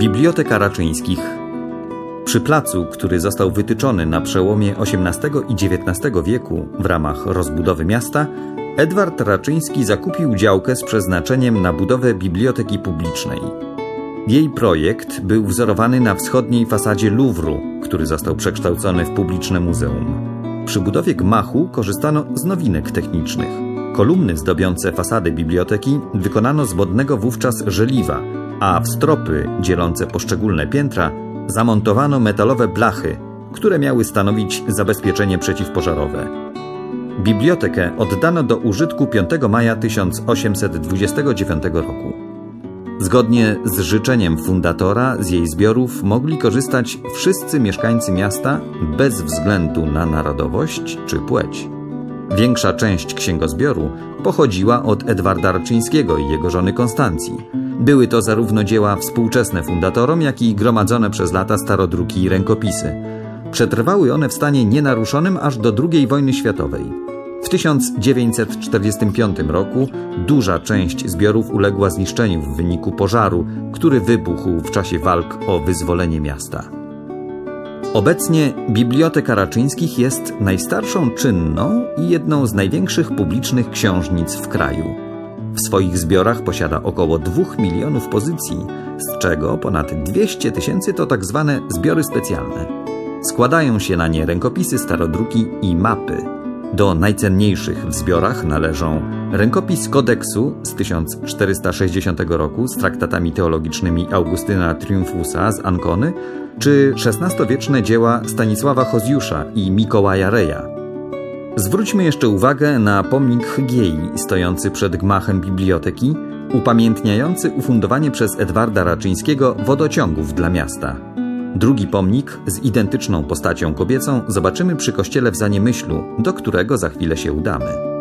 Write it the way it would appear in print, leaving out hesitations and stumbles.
Biblioteka Raczyńskich. Przy placu, który został wytyczony na przełomie XVIII i XIX wieku w ramach rozbudowy miasta, Edward Raczyński zakupił działkę z przeznaczeniem na budowę biblioteki publicznej. Jej projekt był wzorowany na wschodniej fasadzie Luwru, który został przekształcony w publiczne muzeum. Przy budowie gmachu korzystano z nowinek technicznych. Kolumny zdobiące fasady biblioteki wykonano z modnego wówczas żeliwa, a w stropy dzielące poszczególne piętra zamontowano metalowe blachy, które miały stanowić zabezpieczenie przeciwpożarowe. Bibliotekę oddano do użytku 5 maja 1829 roku. Zgodnie z życzeniem fundatora z jej zbiorów mogli korzystać wszyscy mieszkańcy miasta bez względu na narodowość czy płeć. Większa część księgozbioru pochodziła od Edwarda Raczyńskiego i jego żony Konstancji. Były to zarówno dzieła współczesne fundatorom, jak i gromadzone przez lata starodruki i rękopisy. Przetrwały one w stanie nienaruszonym aż do II wojny światowej. W 1945 roku duża część zbiorów uległa zniszczeniu w wyniku pożaru, który wybuchł w czasie walk o wyzwolenie miasta. Obecnie Biblioteka Raczyńskich jest najstarszą czynną i jedną z największych publicznych książnic w kraju. W swoich zbiorach posiada około 2 milionów pozycji, z czego ponad 200 000 to tak zwane zbiory specjalne. Składają się na nie rękopisy, starodruki i mapy. Do najcenniejszych w zbiorach należą rękopis kodeksu z 1460 roku z traktatami teologicznymi Augustyna Triumfusa z Ancony, czy XVI-wieczne dzieła Stanisława Hozjusza i Mikołaja Reja. Zwróćmy jeszcze uwagę na pomnik Hygiei stojący przed gmachem biblioteki, upamiętniający ufundowanie przez Edwarda Raczyńskiego wodociągów dla miasta. Drugi pomnik z identyczną postacią kobiecą zobaczymy przy kościele w Zaniemyślu, do którego za chwilę się udamy.